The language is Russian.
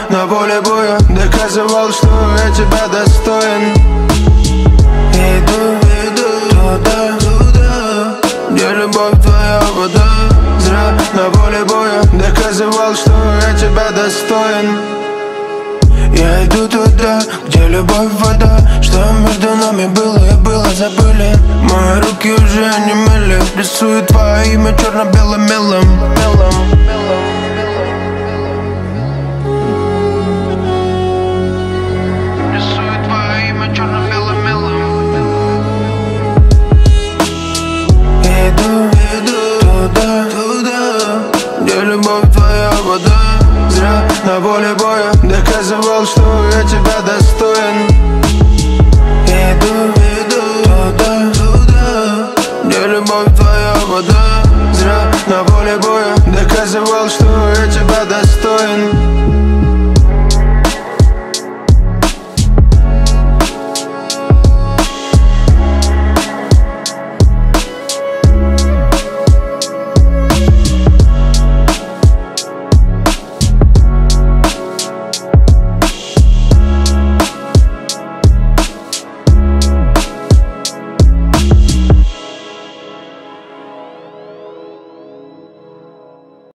на поле боя доказывал, что я тебя достоин. Иду туда, где любовь твоя вода. Зря на поле боя доказывал, что я тебя достоин. Я иду туда, где любовь вода. Что между нами было и было, забыли. Мои руки уже не мыли. Рисую твое имя черно-белым мелом. Рисую твое имя черно-белым мелом. Иду туда, где любовь твоя вода. Зря на поле боя доказывал, что я тебя достоин.